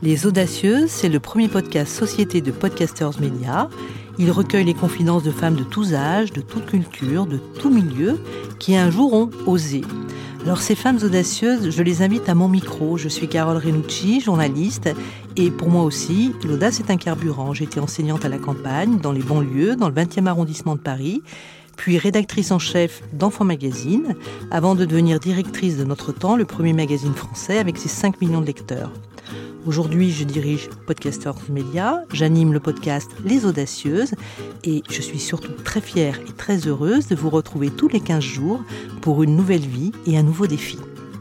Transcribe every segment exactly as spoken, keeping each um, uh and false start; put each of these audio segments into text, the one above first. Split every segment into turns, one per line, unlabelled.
Les Audacieuses, c'est le premier podcast Société de Podcasters Média. Il recueille les confidences de femmes de tous âges, de toute culture, de tout milieu, qui un jour ont osé. Alors ces femmes audacieuses, je les invite à mon micro. Je suis Carole Renucci, journaliste, et pour moi aussi, l'audace est un carburant. J'étais enseignante à la campagne, dans les banlieues, dans le vingtième arrondissement de Paris, puis rédactrice en chef d'Enfants Magazine, avant de devenir directrice de Notre Temps, le premier magazine français avec ses cinq millions de lecteurs. Aujourd'hui, je dirige Podcasters Média, j'anime le podcast Les Audacieuses et je suis surtout très fière et très heureuse de vous retrouver tous les quinze jours pour une nouvelle vie et un nouveau défi.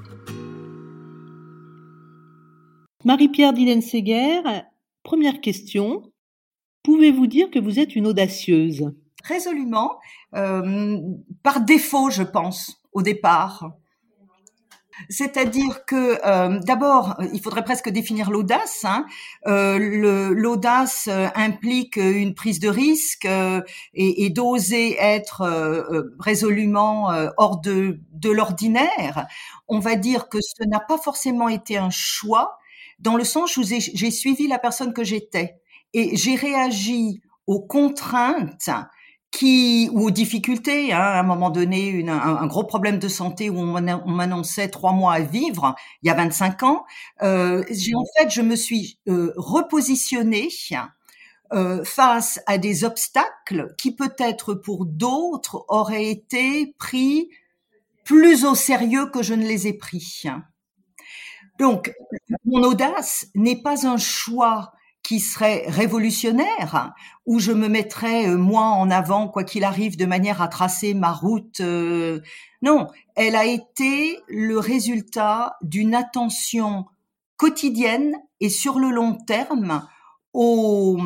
Marie-Pierre Dillenseguer, première question. Pouvez-vous dire que vous êtes une audacieuse ?
Résolument, euh, par défaut, je pense, au départ. C'est-à-dire que euh, d'abord, il faudrait presque définir l'audace. Hein. Euh, le, l'audace implique une prise de risque euh, et, et d'oser être euh, résolument euh, hors de, de l'ordinaire. On va dire que ce n'a pas forcément été un choix, dans le sens où j'ai, j'ai suivi la personne que j'étais et j'ai réagi aux contraintes qui ou aux difficultés, hein, à un moment donné, une, un, un gros problème de santé où on, on m'annonçait trois mois à vivre, il y a vingt-cinq ans. Euh, j'ai en fait, je me suis euh, repositionnée euh, face à des obstacles qui peut-être pour d'autres auraient été pris plus au sérieux que je ne les ai pris. Donc, mon audace n'est pas un choix qui serait révolutionnaire, où je me mettrais euh, moi en avant, quoi qu'il arrive, de manière à tracer ma route. Euh, non, elle a été le résultat d'une attention quotidienne et sur le long terme au,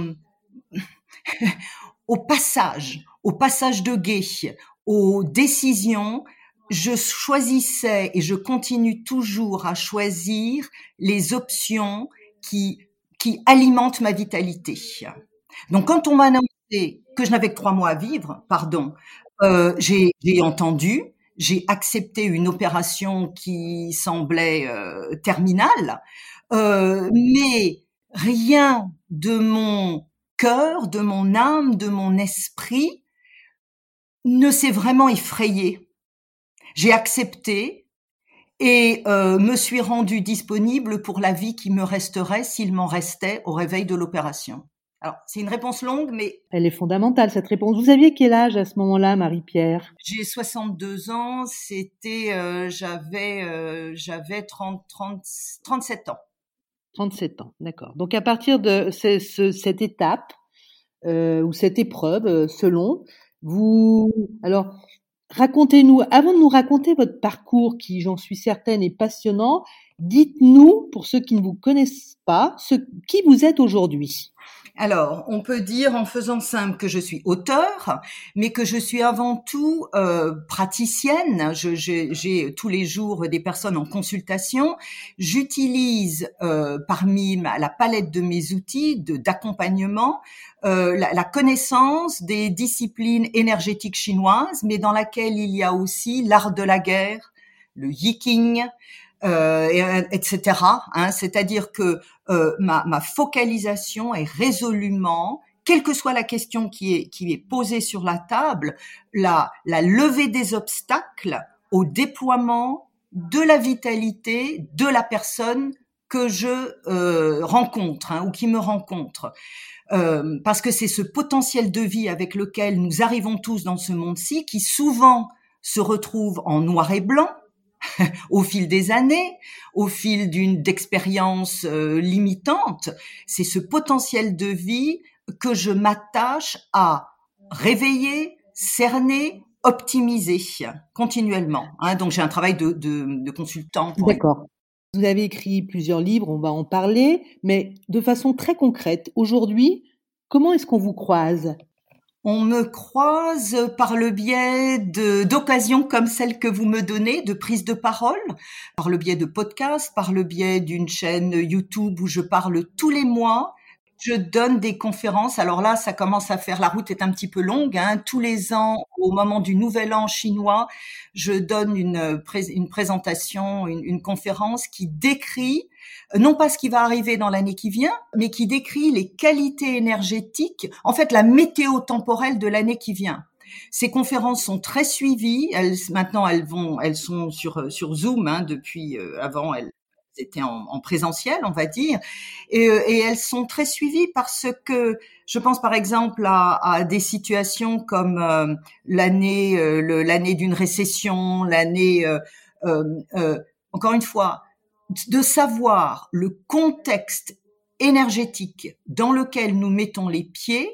au passage, au passage de gué, aux décisions. Je choisissais et je continue toujours à choisir les options qui qui alimente ma vitalité. Donc, quand on m'a annoncé que je n'avais que trois mois à vivre, pardon, euh, j'ai, j'ai entendu, j'ai accepté une opération qui semblait euh, terminale, euh, mais rien de mon cœur, de mon âme, de mon esprit ne s'est vraiment effrayé. J'ai accepté et euh, me suis rendue disponible pour la vie qui me resterait s'il m'en restait au réveil de l'opération. Alors, c'est une réponse longue, mais...
Elle est fondamentale, cette réponse. Vous aviez quel âge à ce moment-là, Marie-Pierre ?
J'ai soixante-deux ans, c'était... Euh, j'avais euh, j'avais trente, trente, trente-sept ans.
trente-sept ans, d'accord. Donc, à partir de ce, ce, cette étape, euh, ou cette épreuve, euh, selon, vous... Alors... Racontez-nous, avant de nous raconter votre parcours qui, j'en suis certaine, est passionnant, dites-nous, pour ceux qui ne vous connaissent pas, ce, qui vous êtes aujourd'hui.
Alors, on peut dire en faisant simple que je suis auteur, mais que je suis avant tout euh, praticienne. Je, je, j'ai tous les jours des personnes en consultation. J'utilise euh, parmi ma, la palette de mes outils de, d'accompagnement euh, la, la connaissance des disciplines énergétiques chinoises, mais dans laquelle il y a aussi l'art de la guerre, le yiking, Euh, et, etc. Hein, c'est-à-dire que euh, ma, ma focalisation est résolument, quelle que soit la question qui est, qui est posée sur la table, la, la levée des obstacles au déploiement de la vitalité de la personne que je euh, rencontre, hein, ou qui me rencontre. Euh, parce que c'est ce potentiel de vie avec lequel nous arrivons tous dans ce monde-ci qui souvent se retrouve en noir et blanc, au fil des années, au fil d'une d'expérience euh, limitante. C'est ce potentiel de vie que je m'attache à réveiller, cerner, optimiser continuellement. Hein, donc j'ai un travail de, de, de consultant. Pour
D'accord. Vous avez écrit plusieurs livres, on va en parler, mais de façon très concrète, aujourd'hui, comment est-ce qu'on vous croise ?
On me croise par le biais de, d'occasions comme celle que vous me donnez, de prise de parole, par le biais de podcasts, par le biais d'une chaîne YouTube où je parle tous les mois Je donne des conférences. Alors là, ça commence à faire, la route est un petit peu longue, hein. Tous les ans, au moment du Nouvel An chinois, je donne une, pré- une présentation, une, une conférence qui décrit, euh, non pas ce qui va arriver dans l'année qui vient, mais qui décrit les qualités énergétiques, en fait, la météo temporelle de l'année qui vient. Ces conférences sont très suivies. Elles, maintenant, elles vont, elles sont sur sur Zoom, hein, depuis euh, avant. Elles étaient en, en présentiel, on va dire, et, et elles sont très suivies parce que je pense par exemple à, à des situations comme euh, l'année euh, le, l'année d'une récession, l'année euh, euh, euh, encore une fois, de savoir le contexte énergétique dans lequel nous mettons les pieds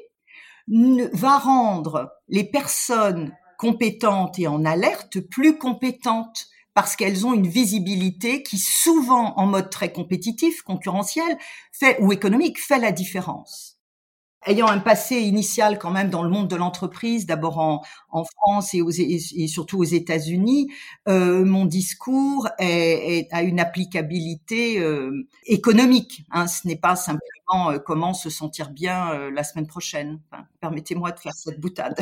va rendre les personnes compétentes et en alerte plus compétentes parce qu'elles ont une visibilité qui souvent en mode très compétitif, concurrentiel, fait, ou économique, fait la différence. Ayant un passé initial quand même dans le monde de l'entreprise, d'abord en, en France et, aux, et surtout aux États-Unis, euh, mon discours est, est, a une applicabilité euh, économique. Hein, ce n'est pas simplement euh, comment se sentir bien euh, la semaine prochaine. Enfin, permettez-moi de faire cette boutade.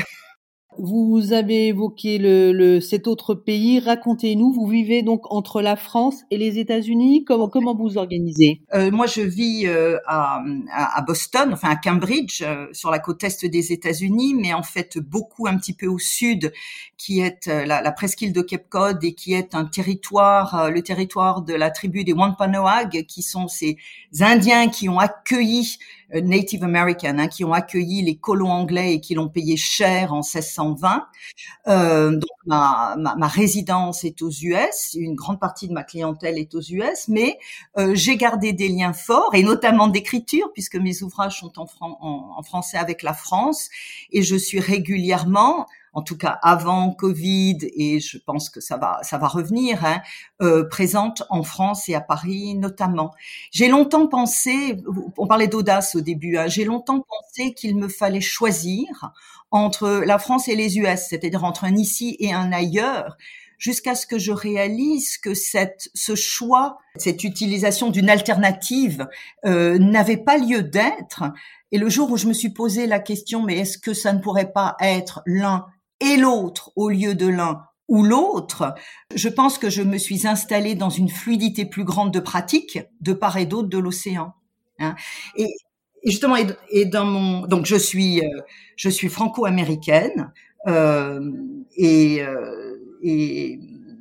Vous avez évoqué le, le, cet autre pays. Racontez-nous, vous vivez donc entre la France et les États-Unis. Comment, comment vous organisez?
euh, Moi, je vis euh, à, à Boston, enfin à Cambridge, euh, sur la côte est des États-Unis, mais en fait beaucoup un petit peu au sud, qui est euh, la, la presqu'île de Cape Cod et qui est un territoire, euh, le territoire de la tribu des Wampanoag, qui sont ces Indiens qui ont accueilli euh, Native American, hein, qui ont accueilli les colons anglais et qui l'ont payé cher en seize cent vingt. Euh, donc ma, ma, ma résidence est aux U S, une grande partie de ma clientèle est aux U S, mais euh, j'ai gardé des liens forts et notamment d'écriture puisque mes ouvrages sont en, fran- en, en français avec la France et je suis régulièrement, en tout cas avant Covid et je pense que ça va ça va revenir, hein, euh, présente en France et à Paris notamment. J'ai longtemps pensé, on parlait d'audace au début, hein, j'ai longtemps pensé qu'il me fallait choisir entre la France et les U S, c'est-à-dire entre un ici et un ailleurs, jusqu'à ce que je réalise que cette, ce choix, cette utilisation d'une alternative euh, n'avait pas lieu d'être. Et le jour où je me suis posé la question, mais est-ce que ça ne pourrait pas être l'un et l'autre au lieu de l'un ou l'autre, je pense que je me suis installée dans une fluidité plus grande de pratique de part et d'autre de l'océan. Hein. Et, et justement, et, et dans mon, donc je suis, euh, je suis franco-américaine euh, et, euh, et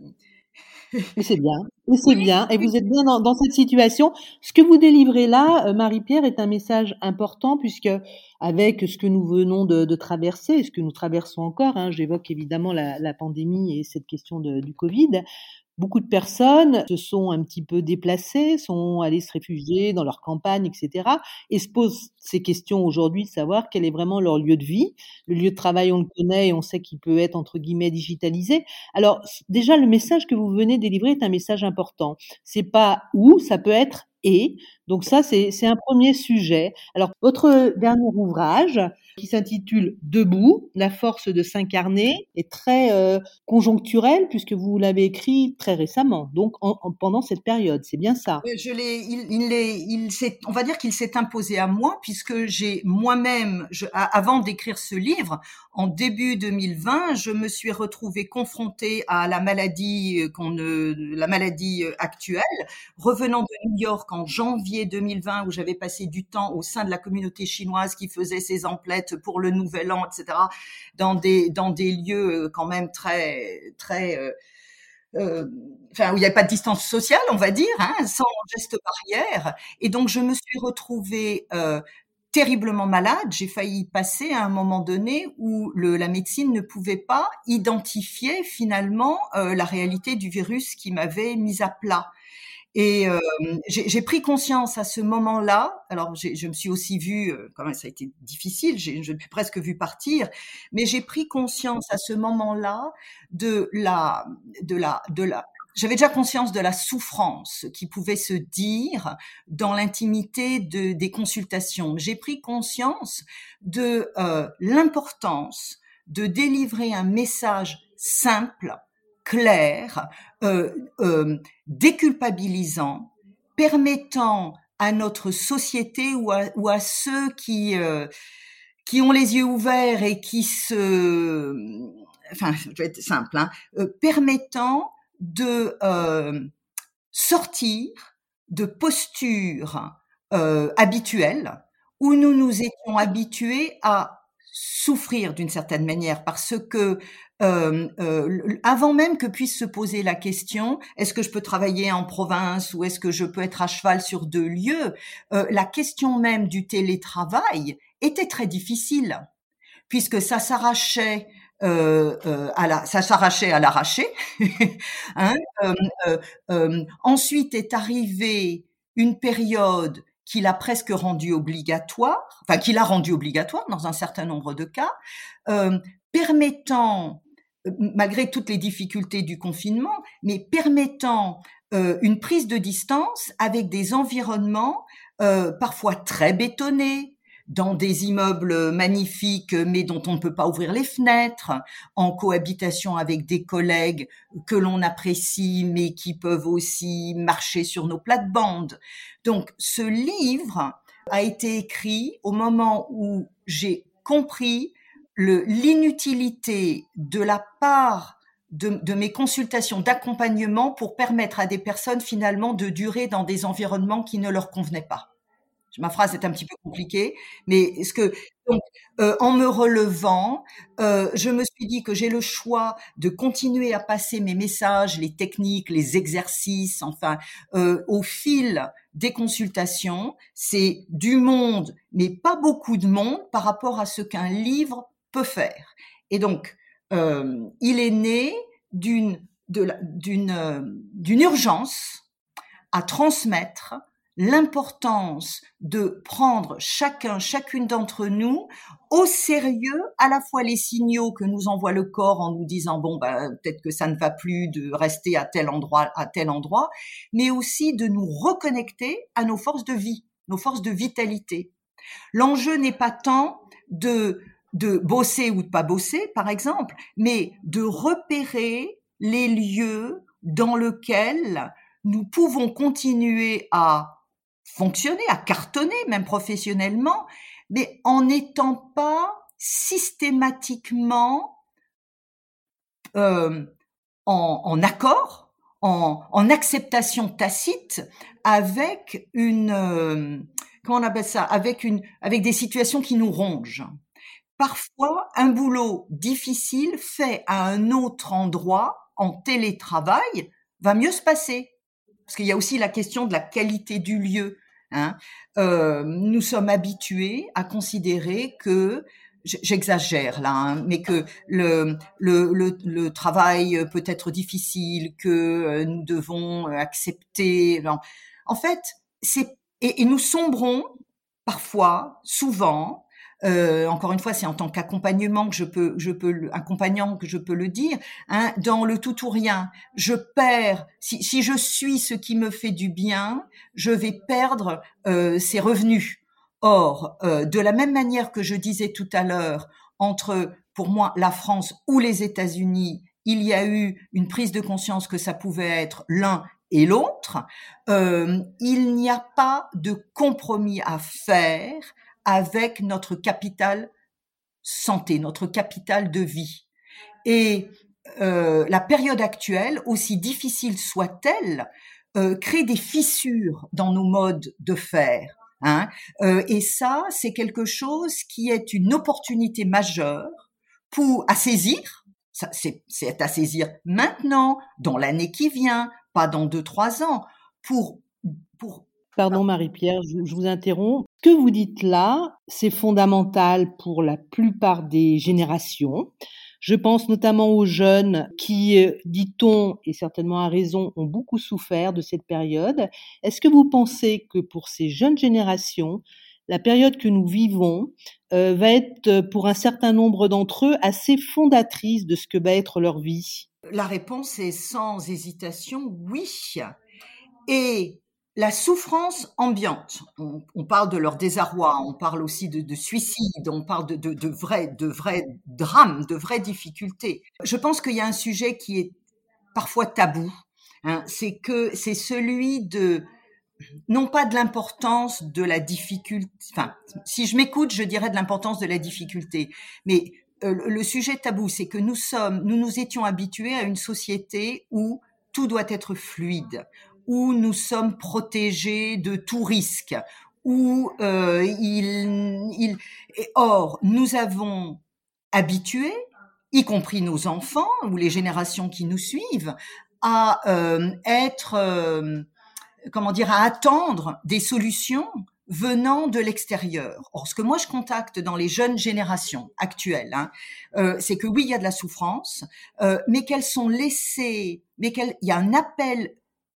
Et c'est bien, et c'est
oui,
bien, et
oui.
vous êtes bien dans, dans cette situation. Ce que vous délivrez là, euh, Marie-Pierre, est un message important puisque avec ce que nous venons de, de traverser, ce que nous traversons encore, hein, j'évoque évidemment la, la pandémie et cette question de, du Covid, beaucoup de personnes se sont un petit peu déplacées, sont allées se réfugier dans leur campagne, et cetera, et se posent ces questions aujourd'hui de savoir quel est vraiment leur lieu de vie. Le lieu de travail, on le connaît et on sait qu'il peut être, entre guillemets, digitalisé. Alors, déjà, le message que vous venez délivrer est un message important. C'est pas où, ça peut être et. Donc ça, c'est, c'est un premier sujet. Alors, votre dernier ouvrage, qui s'intitule Debout, la force de s'incarner, est très euh, conjoncturel puisque vous l'avez écrit très récemment, donc en, en, pendant cette période, c'est bien ça?
Je l'ai, il, il l'est, il s'est, on va dire qu'il s'est imposé à moi puisque j'ai moi-même, je, avant d'écrire ce livre, en début deux mille vingt, je me suis retrouvée confrontée à la maladie qu'on ne, la maladie actuelle, revenant de New York en janvier deux mille vingt où j'avais passé du temps au sein de la communauté chinoise qui faisait ses emplettes pour le Nouvel An, et cetera, dans des dans des lieux quand même très très euh, euh, enfin où il n'y avait pas de distance sociale, on va dire, hein, sans geste barrière. Et donc je me suis retrouvée euh, terriblement malade. J'ai failli passer à un moment donné où le, la médecine ne pouvait pas identifier finalement euh, la réalité du virus qui m'avait mise à plat. Et euh, j'ai, j'ai pris conscience à ce moment-là. Alors, j'ai, je me suis aussi vue, euh, quand même, ça a été difficile. J'ai, je me suis presque vue partir, mais j'ai pris conscience à ce moment-là de la, de la, de la. J'avais déjà conscience de la souffrance qui pouvait se dire dans l'intimité de, des consultations. J'ai pris conscience de euh, l'importance de délivrer un message simple, clair, euh, euh, déculpabilisant, permettant à notre société ou à, ou à ceux qui euh, qui ont les yeux ouverts et qui se, enfin, je vais être simple, hein, euh, permettant de euh, sortir de postures euh, habituelles où nous nous étions habitués à souffrir d'une certaine manière parce que euh, euh, avant même que puisse se poser la question est-ce que je peux travailler en province ou est-ce que je peux être à cheval sur deux lieux, euh, la question même du télétravail était très difficile puisque ça s'arrachait euh, euh, à la, ça s'arrachait à l'arraché. hein, euh, euh, euh, ensuite est arrivée une période qui l'a presque rendu obligatoire, enfin qui l'a rendu obligatoire dans un certain nombre de cas, euh, permettant, malgré toutes les difficultés du confinement, mais permettant euh, une prise de distance avec des environnements euh, parfois très bétonnés, dans des immeubles magnifiques mais dont on ne peut pas ouvrir les fenêtres, en cohabitation avec des collègues que l'on apprécie mais qui peuvent aussi marcher sur nos plates-bandes. Donc ce livre a été écrit au moment où j'ai compris le, l'inutilité de la part de, de mes consultations d'accompagnement pour permettre à des personnes finalement de durer dans des environnements qui ne leur convenaient pas. Ma phrase est un petit peu compliquée, mais ce que donc euh, en me relevant, euh, je me suis dit que j'ai le choix de continuer à passer mes messages, les techniques, les exercices, enfin euh, au fil des consultations. C'est du monde, mais pas beaucoup de monde par rapport à ce qu'un livre peut faire. Et donc, euh, il est né d'une de la, d'une euh, d'une urgence à transmettre l'importance de prendre chacun, chacune d'entre nous au sérieux, à la fois les signaux que nous envoie le corps en nous disant bon ben peut-être que ça ne va plus de rester à tel endroit à tel endroit, mais aussi de nous reconnecter à nos forces de vie, nos forces de vitalité. L'enjeu n'est pas tant de de bosser ou de pas bosser par exemple, mais de repérer les lieux dans lesquels nous pouvons continuer à fonctionner, à cartonner, même professionnellement, mais en n'étant pas systématiquement euh, en, en accord, en, en acceptation tacite avec une, euh, comment on appelle ça, avec une, avec des situations qui nous rongent. Parfois, un boulot difficile fait à un autre endroit, en télétravail, va mieux se passer. Parce qu'il y a aussi la question de la qualité du lieu. Hein. Euh, nous sommes habitués à considérer que, j'exagère là, hein, mais que le, le, le, le travail peut être difficile, que nous devons accepter. Non. En fait, c'est et, et nous sombrons parfois, souvent. Euh, encore une fois, c'est en tant qu'accompagnement que je peux, je peux, accompagnant que je peux le dire, hein, dans le tout ou rien. Je perds, si, si je suis ce qui me fait du bien, je vais perdre euh, ces revenus. Or, euh, de la même manière que je disais tout à l'heure, entre, pour moi, la France ou les États-Unis, il y a eu une prise de conscience que ça pouvait être l'un et l'autre, euh, il n'y a pas de compromis à faire avec notre capital santé, notre capital de vie. Et euh, la période actuelle, aussi difficile soit-elle, euh, crée des fissures dans nos modes de faire. Hein. Euh, et ça, c'est quelque chose qui est une opportunité majeure pour à saisir. Ça, c'est, c'est à saisir maintenant, dans l'année qui vient, pas dans deux, trois ans, pour pour
Pardon Marie-Pierre, je, je vous interromps. Ce que vous dites là, c'est fondamental pour la plupart des générations. Je pense notamment aux jeunes qui, dit-on, et certainement à raison, ont beaucoup souffert de cette période. Est-ce que vous pensez que pour ces jeunes générations, la période que nous vivons euh, va être, pour un certain nombre d'entre eux, assez fondatrice de ce que va être leur vie ?
La réponse est sans hésitation oui. Et la souffrance ambiante, on, on parle de leur désarroi, on parle aussi de, de suicide, on parle de, de, de, vrais, de vrais drames, de vraies difficultés. Je pense qu'il y a un sujet qui est parfois tabou, hein, c'est que c'est celui de non pas de l'importance de la difficulté, enfin, si je m'écoute, je dirais de l'importance de la difficulté, mais euh, le sujet tabou, c'est que nous sommes, nous nous étions habitués à une société où tout doit être fluide, où nous sommes protégés de tout risque, où euh, il, il, et or, nous avons habitué, y compris nos enfants ou les générations qui nous suivent, à euh, être, euh, comment dire, à attendre des solutions venant de l'extérieur. Or, ce que moi je contacte dans les jeunes générations actuelles, hein, euh, c'est que oui, il y a de la souffrance, euh, mais qu'elles sont laissées, mais qu'il y a un appel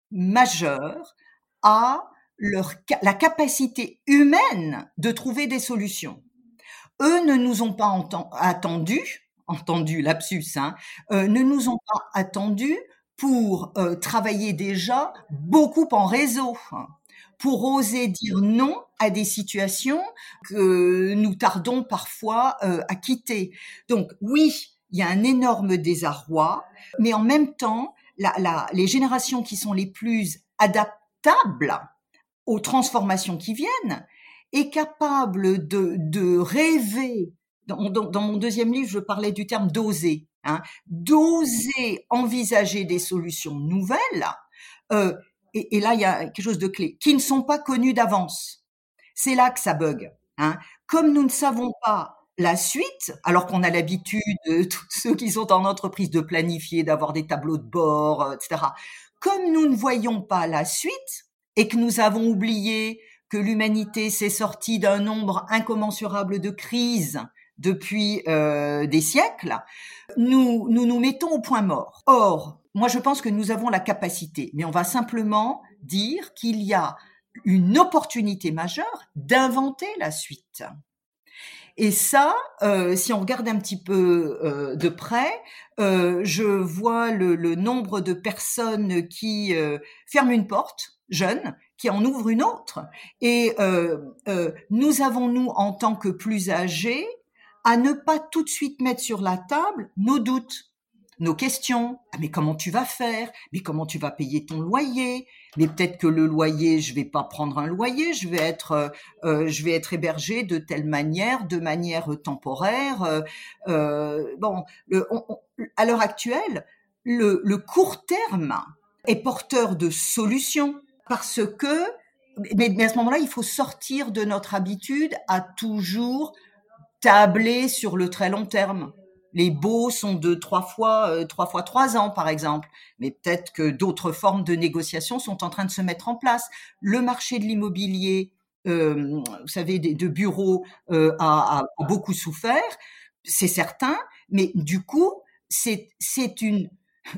majeur à leur, la capacité humaine de trouver des solutions. Eux ne nous ont pas enten- attendus, entendu lapsus, hein, euh, ne nous ont pas attendus pour euh, travailler déjà beaucoup en réseau, hein, pour oser dire non à des situations que nous tardons parfois euh, à quitter. Donc oui, il y a un énorme désarroi, mais en même temps, la, la, les générations qui sont les plus adaptables aux transformations qui viennent est capable de, de rêver. Dans, dans, dans mon deuxième livre, je parlais du terme d'oser, hein, d'oser envisager des solutions nouvelles. Euh, et, et là, il y a quelque chose de clé, qui ne sont pas connues d'avance. C'est là que ça bug. Hein. Comme nous ne savons pas la suite, alors qu'on a l'habitude, euh, tous ceux qui sont en entreprise, de planifier, d'avoir des tableaux de bord, euh, et cetera. Comme nous ne voyons pas la suite et que nous avons oublié que l'humanité s'est sortie d'un nombre incommensurable de crises depuis euh, des siècles, nous, nous nous mettons au point mort. Or, moi je pense que nous avons la capacité, mais on va simplement dire qu'il y a une opportunité majeure d'inventer la suite. Et ça, euh, si on regarde un petit peu euh, de près, euh, je vois le, le nombre de personnes qui euh, ferment une porte, jeunes, qui en ouvrent une autre. Et euh, euh, nous avons, nous, en tant que plus âgés, à ne pas tout de suite mettre sur la table nos doutes, nos questions. Ah, mais comment tu vas faire? Mais comment tu vas payer ton loyer? Mais peut-être que le loyer, je vais pas prendre un loyer, je vais être, euh, je vais être hébergé de telle manière, de manière temporaire. Euh, euh, bon, le, on, on, à l'heure actuelle, le, le court terme est porteur de solutions parce que, mais, mais à ce moment-là, il faut sortir de notre habitude à toujours tabler sur le très long terme. Les baux sont de trois fois, euh, trois fois trois ans, par exemple. Mais peut-être que d'autres formes de négociation sont en train de se mettre en place. Le marché de l'immobilier, euh, vous savez, de, de bureaux, euh, a, a, a beaucoup souffert, c'est certain. Mais du coup, c'est, c'est une.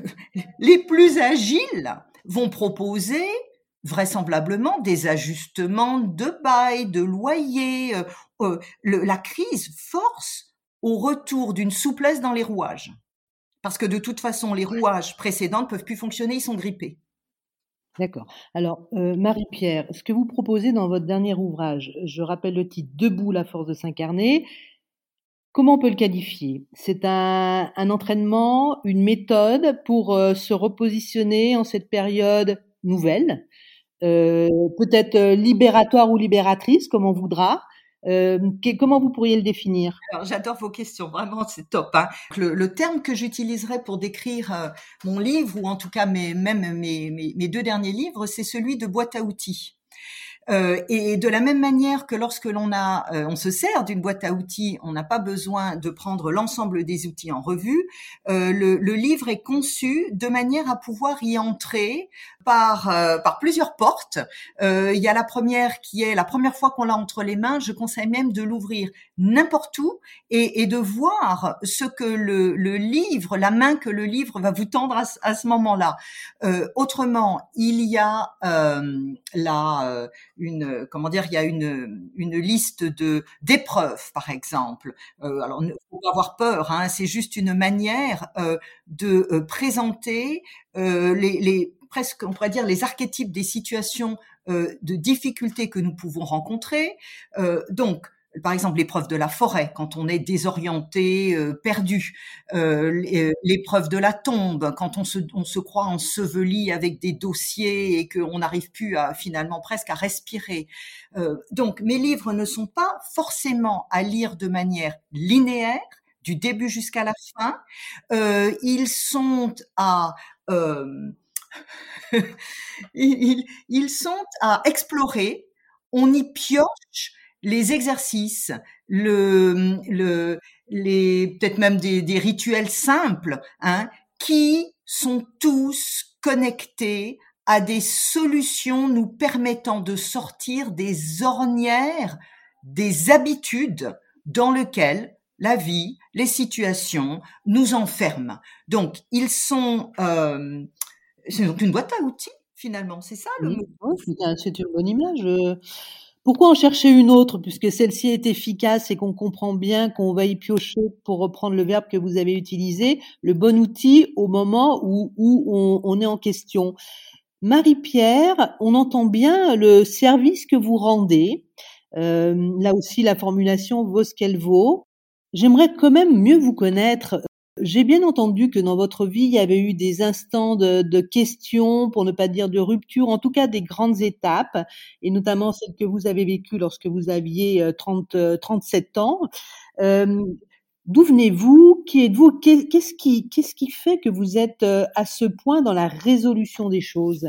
Les plus agiles vont proposer vraisemblablement des ajustements de bail, de loyer. Euh, euh, le, la crise force au retour d'une souplesse dans les rouages. Parce que de toute façon, les rouages précédents ne peuvent plus fonctionner, ils sont grippés.
D'accord. Alors, euh, Marie-Pierre, ce que vous proposez dans votre dernier ouvrage, je rappelle le titre « Debout, la force de s'incarner », comment on peut le qualifier? C'est un, un entraînement, une méthode pour euh, se repositionner en cette période nouvelle, euh, peut-être euh, libératoire ou libératrice, comme on voudra. Euh, que, comment vous pourriez le définir?
Alors, j'adore vos questions, vraiment, c'est top. Hein. Le, le terme que j'utiliserai pour décrire euh, mon livre, ou en tout cas mes, même mes, mes, mes deux derniers livres, c'est celui de boîte à outils. Euh, et de la même manière que lorsque l'on a, euh, on se sert d'une boîte à outils, on n'a pas besoin de prendre l'ensemble des outils en revue. Euh, le, le livre est conçu de manière à pouvoir y entrer par euh, par plusieurs portes. Euh, il y a la première qui est la première fois qu'on l'a entre les mains. Je conseille même de l'ouvrir n'importe où et, et de voir ce que le, le livre, la main que le livre va vous tendre à, à ce moment-là. Euh, autrement, il y a euh, la euh, une comment dire il y a une une liste de d'épreuves par exemple. Euh, alors ne faut pas avoir peur, hein, c'est juste une manière euh, de euh, présenter euh, les, les presque on pourrait dire les archétypes des situations euh, de difficultés que nous pouvons rencontrer. Euh, donc par exemple l'épreuve de la forêt, quand on est désorienté, euh, perdu, euh, l'épreuve de la tombe, quand on se, on se croit enseveli avec des dossiers et qu'on n'arrive plus à, finalement presque à respirer. Euh, donc mes livres ne sont pas forcément à lire de manière linéaire, du début jusqu'à la fin. Euh, ils sont à euh, ils, ils sont à explorer. On y pioche les exercices, le, le, les peut-être même des, des rituels simples, hein, qui sont tous connectés à des solutions nous permettant de sortir des ornières, des habitudes dans lesquelles la vie, les situations nous enferment. Donc, ils sont, euh, c'est donc une boîte à outils, finalement, c'est ça le
Mmh.
mot.
Ouais, c'est un c'est une bonne image, heu. Pourquoi en chercher une autre puisque celle-ci est efficace et qu'on comprend bien qu'on va y piocher, pour reprendre le verbe que vous avez utilisé, le bon outil au moment où où on on est en question? Marie-Pierre, on entend bien le service que vous rendez. Hem, là aussi, la formulation vaut ce qu'elle vaut. J'aimerais quand même mieux vous connaître. J'ai bien entendu que dans votre vie, il y avait eu des instants de de questions, pour ne pas dire de rupture, en tout cas des grandes étapes, et notamment celle que vous avez vécue lorsque vous aviez, heu, trente, heu, trente-sept ans. Hem, d'où venez-vous? Qui êtes-vous? Qu'est qu'est-ce qui qu'est-ce qui fait que vous êtes, heu, à ce point dans la résolution des choses?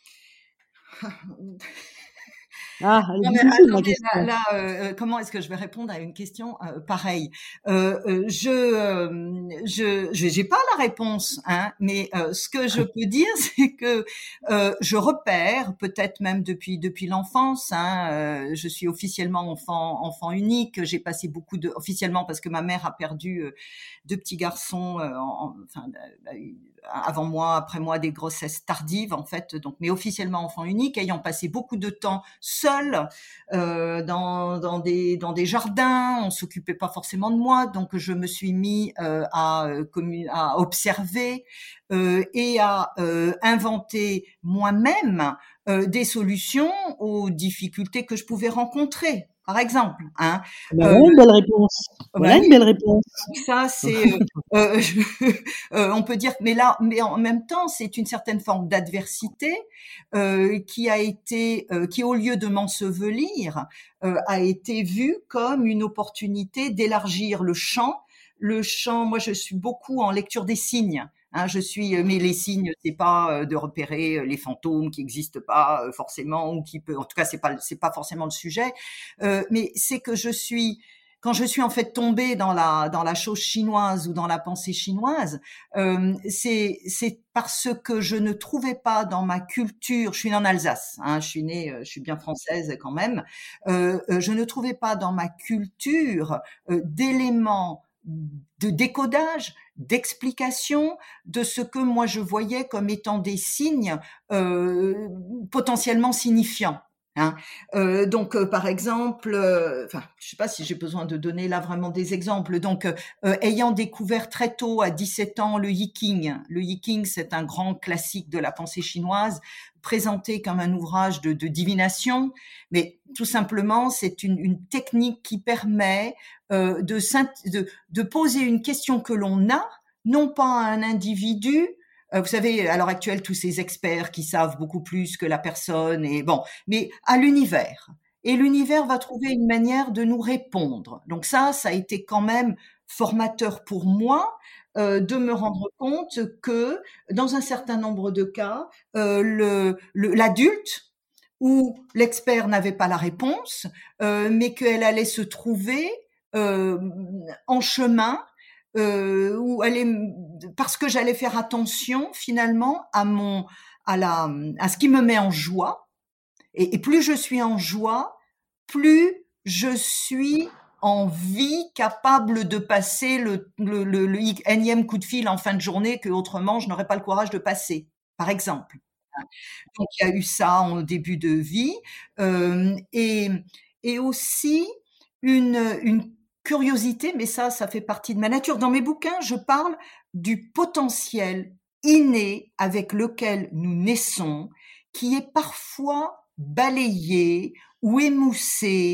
Ah, elle est
Non mais
difficile ma
attendez, là,
question.
là euh, comment est-ce que je vais répondre à une question euh, pareille? euh, euh, Je, euh, je, je- j'ai pas la réponse, hein, mais euh, ce que je peux dire, c'est que euh, je repère, peut-être même depuis depuis l'enfance. Hein, euh, je suis officiellement enfant enfant unique. J'ai passé beaucoup de officiellement parce que ma mère a perdu euh, deux petits garçons, euh, en, enfin euh, avant moi, après moi, des grossesses tardives en fait. Donc, mais officiellement enfant unique, ayant passé beaucoup de temps seule euh, dans, dans des dans des jardins, on s'occupait pas forcément de moi, donc je me suis mis euh, à commu- à observer euh, et à euh, inventer moi-même euh, des solutions aux difficultés que je pouvais rencontrer. Par exemple, hein.
Ben
Euh,
voilà une belle réponse.
bah
Voilà une
oui,
belle réponse.
ça, c'est, euh, euh, je- euh, on peut dire, mais là, mais en même temps, c'est une certaine forme d'adversité euh, qui a été, euh, qui au lieu de m'ensevelir, euh, a été vue comme une opportunité d'élargir le champ. Le champ, moi, je suis beaucoup en lecture des signes. Hein, je suis, euh, mais les signes, c'est pas euh, de repérer euh, les fantômes qui n'existent pas euh, forcément ou qui peut, en tout cas, c'est pas, c'est pas forcément le sujet. Euh, mais c'est que je suis quand je suis en fait tombée dans la dans la chose chinoise ou dans la pensée chinoise, euh, c'est c'est parce que je ne trouvais pas dans ma culture, je suis née en Alsace, hein, je suis née, euh, je suis bien française quand même, euh, euh, je ne trouvais pas dans ma culture euh, d'éléments de décodage, d'explication de ce que moi je voyais comme étant des signes euh, potentiellement signifiants. Hein. Euh, donc, euh, par exemple, euh, enfin, je sais pas si j'ai besoin de donner là vraiment des exemples. Donc, euh, ayant découvert très tôt, à dix-sept ans, le Yiking. Le Yiking, c'est un grand classique de la pensée chinoise, présenté comme un ouvrage de, de divination, mais tout simplement, c'est une, une technique qui permet euh, de, de, de poser une question que l'on a, non pas à un individu. Vous savez, à l'heure actuelle, tous ces experts qui savent beaucoup plus que la personne, et bon, mais à l'univers. Et l'univers va trouver une manière de nous répondre. Donc ça, ça a été quand même formateur pour moi euh, de me rendre compte que, dans un certain nombre de cas, euh, le, le, l'adulte où l'expert n'avait pas la réponse, euh, mais qu'elle allait se trouver euh, en chemin euh, où elle est, parce que j'allais faire attention finalement à mon à la à ce qui me met en joie, et, et plus je suis en joie, plus je suis en vie capable de passer le, le, le, le énième coup de fil en fin de journée que autrement je n'aurais pas le courage de passer, par exemple. Donc il y a eu ça en début de vie, euh, et et aussi une une curiosité, mais ça, ça fait partie de ma nature. Dans mes bouquins, je parle du potentiel inné avec lequel nous naissons, qui est parfois balayé ou émoussé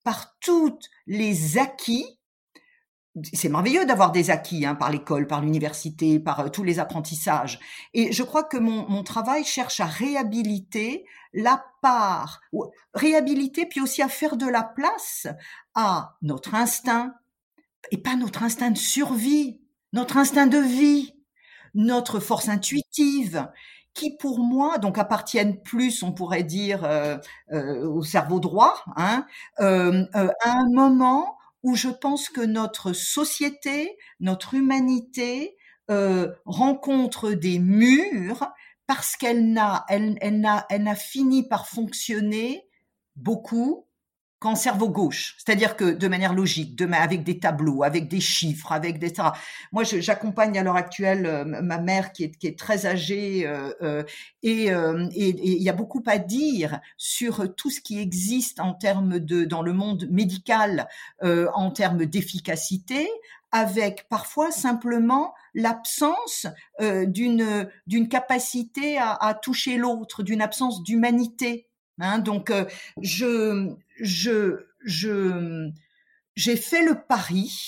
par toutes les acquis. C'est merveilleux d'avoir des acquis, hein, par l'école, par l'université, par euh, tous les apprentissages. Et je crois que mon, mon travail cherche à réhabiliter la part, réhabiliter puis aussi à faire de la place à notre instinct, et pas notre instinct de survie, notre instinct de vie, notre force intuitive, qui pour moi donc appartiennent plus, on pourrait dire, euh, euh, au cerveau droit, hein, euh, euh, à un moment où je pense que notre société, notre humanité euh, rencontre des murs parce qu'elle n'a, elle, elle n'a, elle n'a fini par fonctionner beaucoup qu'en cerveau gauche, c'est-à-dire que de manière logique, de, avec des tableaux, avec des chiffres, avec des... Moi, je, j'accompagne à l'heure actuelle euh, ma mère qui est, qui est très âgée euh, euh, et euh, il y a beaucoup à dire sur tout ce qui existe en termes de, dans le monde médical, euh, en termes d'efficacité, avec parfois simplement l'absence euh, d'une, d'une capacité à, à toucher l'autre, d'une absence d'humanité. Hein, donc, euh, je, je, je, j'ai fait le pari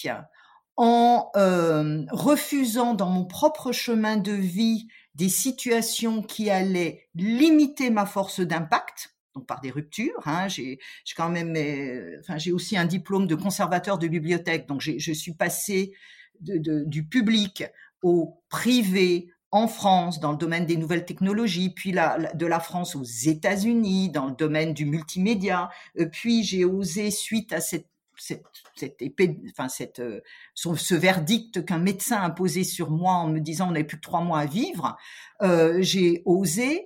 en euh, refusant dans mon propre chemin de vie des situations qui allaient limiter ma force d'impact, donc par des ruptures. Hein, j'ai, j'ai quand même, euh, enfin, j'ai aussi un diplôme de conservateur de bibliothèque, donc j'ai, je suis passée de, de, du public au privé. En France, dans le domaine des nouvelles technologies, puis la, la, de la France aux États-Unis, dans le domaine du multimédia. Euh, puis j'ai osé, suite à cette, cette, cette épée, enfin cette, euh, ce verdict qu'un médecin a posé sur moi en me disant on n'avait plus que trois mois à vivre, euh, j'ai osé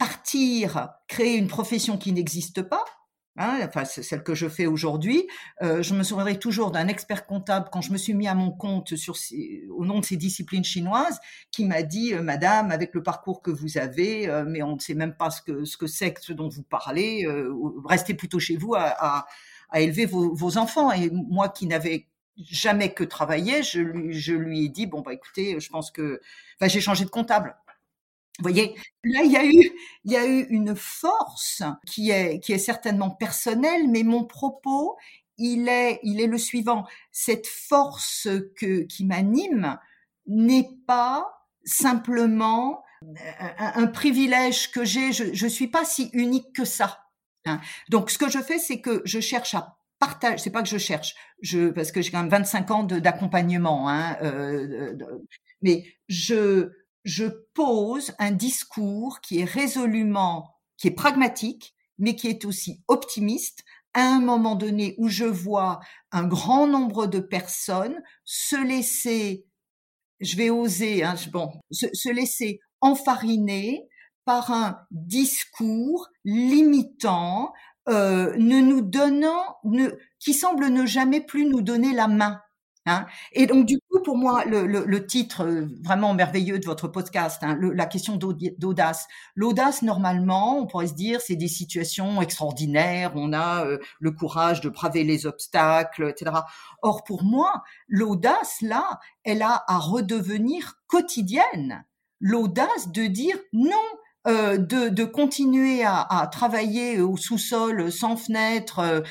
partir, créer une profession qui n'existe pas. Hein, enfin, c'est celle que je fais aujourd'hui. Euh, je me souviendrai toujours d'un expert comptable quand je me suis mis à mon compte sur ces, au nom de ces disciplines chinoises, qui m'a dit euh, Madame, avec le parcours que vous avez, euh, mais on ne sait même pas ce que ce que c'est que ce dont vous parlez. Euh, restez plutôt chez vous à, à, à élever vos, vos enfants. Et moi, qui n'avais jamais que travaillé, je lui je lui ai dit bon bah écoutez, je pense que, enfin, j'ai changé de comptable. Vous voyez, là, il y a eu, il y a eu une force qui est, qui est certainement personnelle, mais mon propos, il est, il est le suivant. Cette force que, qui m'anime n'est pas simplement un, un privilège que j'ai. Je, je suis pas si unique que ça. Hein. Donc, ce que je fais, c'est que je cherche à partager. C'est pas que je cherche, je, parce que j'ai quand même vingt-cinq ans de, d'accompagnement, hein, euh, de, mais je, je pose un discours qui est résolument, qui est pragmatique, mais qui est aussi optimiste, à un moment donné où je vois un grand nombre de personnes se laisser, je vais oser, hein, bon, se, se laisser enfariner par un discours limitant, euh, ne nous donnant, ne, qui semble ne jamais plus nous donner la main. Hein. Et donc du coup, pour moi, le, le, le titre vraiment merveilleux de votre podcast, hein, le, la question d'audace. L'audace, normalement, on pourrait se dire, c'est des situations extraordinaires, on a euh, le courage de braver les obstacles, et cetera. Or, pour moi, l'audace, là, elle a à redevenir quotidienne. L'audace de dire non. Euh, de, de continuer à, à travailler au sous-sol sans fenêtre, euh,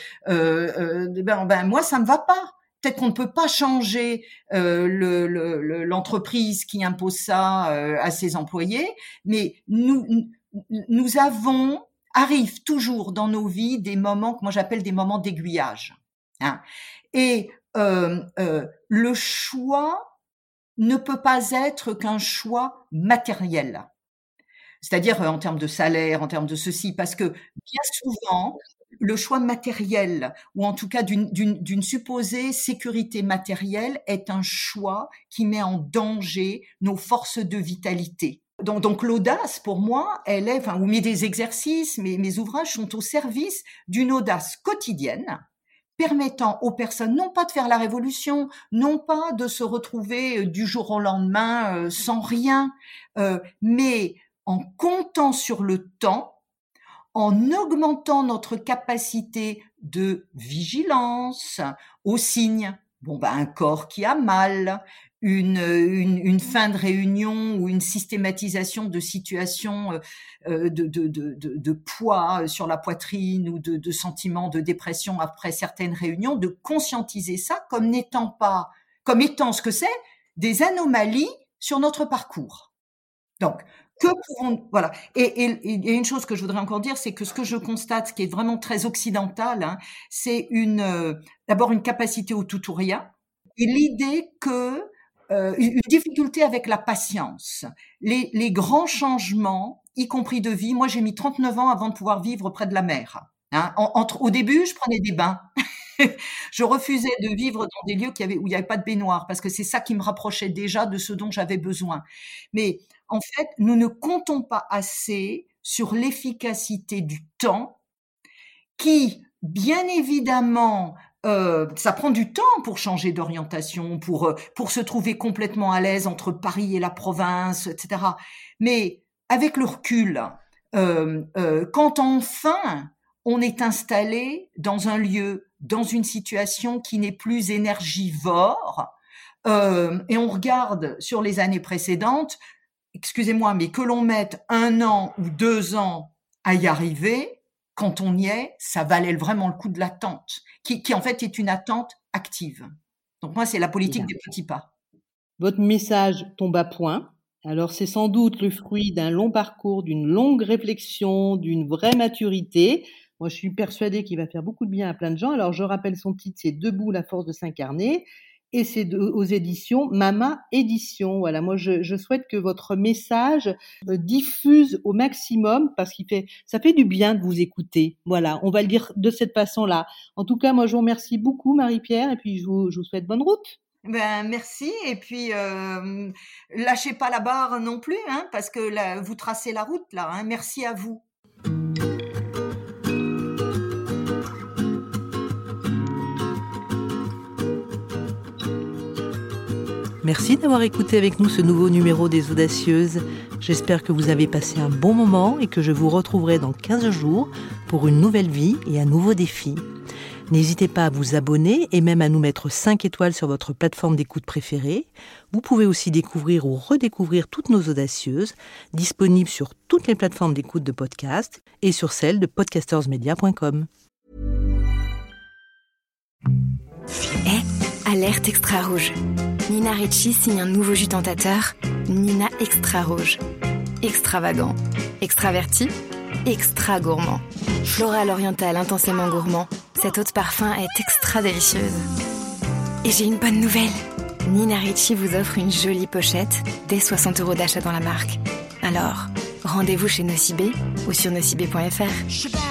euh, ben, ben moi ça me va pas. Peut-être qu'on ne peut pas changer euh, le, le, l'entreprise qui impose ça euh, à ses employés, mais nous, nous avons, arrivent toujours dans nos vies des moments que moi j'appelle des moments d'aiguillage. Hein. Et euh, euh, le choix ne peut pas être qu'un choix matériel. C'est-à-dire en termes de salaire, en termes de ceci, parce que bien souvent, le choix matériel, ou en tout cas d'une, d'une, d'une supposée sécurité matérielle, est un choix qui met en danger nos forces de vitalité. Donc, donc l'audace, pour moi, elle est, enfin, ou mes des exercices, mes, mes ouvrages sont au service d'une audace quotidienne, permettant aux personnes non pas de faire la révolution, non pas de se retrouver du jour au lendemain euh, sans rien, euh, mais en comptant sur le temps, en augmentant notre capacité de vigilance aux signes. Bon, ben, un corps qui a mal, une, une, une fin de réunion ou une systématisation de situations euh, de, de, de, de, de poids sur la poitrine ou de, de sentiments de dépression après certaines réunions, de conscientiser ça comme n'étant pas, comme étant ce que c'est, des anomalies sur notre parcours. Donc, que pouvons, voilà. Et, et, et une chose que je voudrais encore dire, c'est que ce que je constate, ce qui est vraiment très occidental, hein, c'est une, euh, d'abord une capacité au tout ou rien, et l'idée que euh, une difficulté avec la patience, les, les grands changements, y compris de vie. Moi, j'ai mis trente-neuf ans avant de pouvoir vivre près de la mer. Hein. En, entre, au début, je prenais des bains. Je refusais de vivre dans des lieux qui avaient, où il n'y avait pas de baignoire, parce que c'est ça qui me rapprochait déjà de ce dont j'avais besoin. Mais en fait, nous ne comptons pas assez sur l'efficacité du temps qui, bien évidemment, euh, ça prend du temps pour changer d'orientation, pour, pour se trouver complètement à l'aise entre Paris et la province, et cetera. Mais avec le recul, euh, euh, quand enfin on est installé dans un lieu, dans une situation qui n'est plus énergivore, euh, et on regarde sur les années précédentes, excusez-moi, mais que l'on mette un an ou deux ans à y arriver, quand on y est, ça valait vraiment le coup de l'attente, qui, qui en fait est une attente active. Donc moi, c'est la politique des petits pas.
Votre message tombe à point. Alors c'est sans doute le fruit d'un long parcours, d'une longue réflexion, d'une vraie maturité. Moi, je suis persuadée qu'il va faire beaucoup de bien à plein de gens. Alors je rappelle son titre, c'est Debout, la force de s'incarner. Et c'est de, aux éditions Mama Édition. Voilà, moi je, je souhaite que votre message euh, diffuse au maximum parce qu'il fait, ça fait du bien de vous écouter. Voilà, on va le dire de cette façon-là. En tout cas, moi je vous remercie beaucoup Marie-Pierre et puis je vous, je vous souhaite bonne route.
Ben merci et puis euh, lâchez pas la barre non plus, hein, parce que là, vous tracez la route là. Hein. Merci à vous.
Merci d'avoir écouté avec nous ce nouveau numéro des Audacieuses. J'espère que vous avez passé un bon moment et que je vous retrouverai dans quinze jours pour une nouvelle vie et un nouveau défi. N'hésitez pas à vous abonner et même à nous mettre cinq étoiles sur votre plateforme d'écoute préférée. Vous pouvez aussi découvrir ou redécouvrir toutes nos Audacieuses, disponibles sur toutes les plateformes d'écoute de podcast et sur celle de podcastersmedia point com.
Eh, alerte extra rouge. Nina Ricci signe un nouveau jus tentateur, Nina Extra Rouge. Extravagant, extraverti, extra gourmand. Floral oriental intensément gourmand, cette eau de parfum est extra délicieuse. Et j'ai une bonne nouvelle. Nina Ricci vous offre une jolie pochette dès soixante euros d'achat dans la marque. Alors, rendez-vous chez Nocibé ou sur nocibé point f r.